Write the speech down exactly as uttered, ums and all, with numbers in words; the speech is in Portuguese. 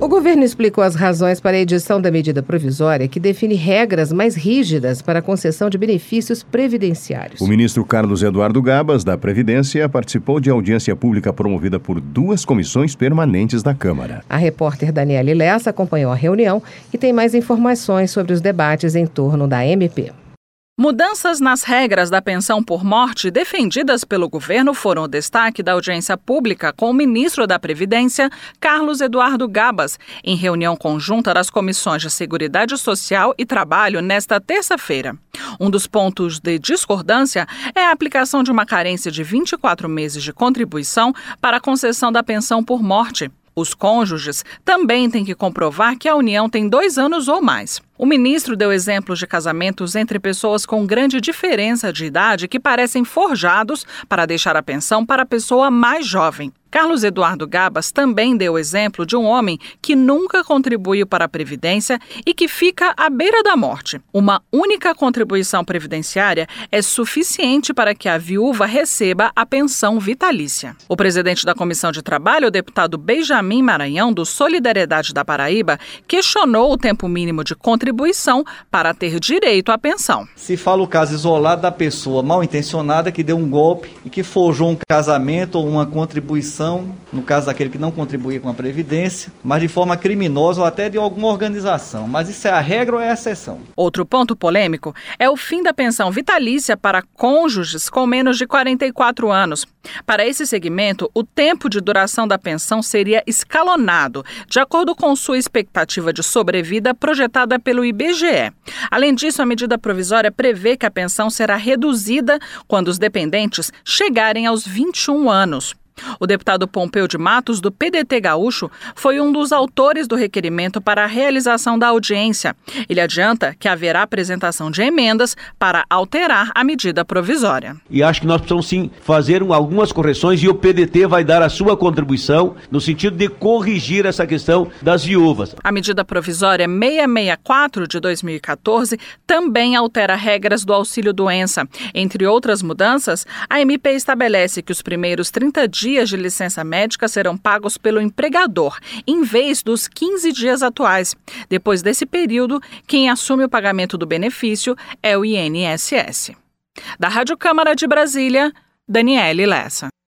O governo explicou as razões para a edição da medida provisória que define regras mais rígidas para a concessão de benefícios previdenciários. O ministro Carlos Eduardo Gabas, da Previdência, participou de audiência pública promovida por duas comissões permanentes da Câmara. A repórter Daniele Lessa acompanhou a reunião e tem mais informações sobre os debates em torno da M P. Mudanças nas regras da pensão por morte defendidas pelo governo foram o destaque da audiência pública com o ministro da Previdência, Carlos Eduardo Gabas, em reunião conjunta das comissões de Seguridade Social e Trabalho nesta terça-feira. Um dos pontos de discordância é a aplicação de uma carência de vinte e quatro meses de contribuição para a concessão da pensão por morte. Os cônjuges também têm que comprovar que a união tem dois anos ou mais. O ministro deu exemplos de casamentos entre pessoas com grande diferença de idade que parecem forjados para deixar a pensão para a pessoa mais jovem. Carlos Eduardo Gabas também deu exemplo de um homem que nunca contribuiu para a Previdência e que fica à beira da morte. Uma única contribuição previdenciária é suficiente para que a viúva receba a pensão vitalícia. O presidente da Comissão de Trabalho, o deputado Benjamin Maranhão, do Solidariedade da Paraíba, questionou o tempo mínimo de contribuição para ter direito à pensão. Se fala o caso isolado da pessoa mal intencionada que deu um golpe e que forjou um casamento ou uma contribuição, no caso daquele que não contribuía com a Previdência, mas de forma criminosa ou até de alguma organização. Mas isso é a regra ou é a exceção? Outro ponto polêmico é o fim da pensão vitalícia para cônjuges com menos de quarenta e quatro anos. Para esse segmento, o tempo de duração da pensão seria escalonado, de acordo com sua expectativa de sobrevida projetada pelo I B G E. Além disso, a medida provisória prevê que a pensão será reduzida quando os dependentes chegarem aos vinte e um anos. O deputado Pompeu de Matos, do P D T gaúcho, foi um dos autores do requerimento para a realização da audiência. Ele adianta que haverá apresentação de emendas para alterar a medida provisória. E acho que nós precisamos sim fazer algumas correções e o P D T vai dar a sua contribuição no sentido de corrigir essa questão das viúvas. A medida provisória seiscentos e sessenta e quatro de dois mil e quatorze também altera regras do auxílio-doença. Entre outras mudanças, a M P estabelece que os primeiros trinta dias dias de licença médica serão pagos pelo empregador, em vez dos quinze dias atuais. Depois desse período, quem assume o pagamento do benefício é o I N S S. Da Rádio Câmara de Brasília, Daniele Lessa.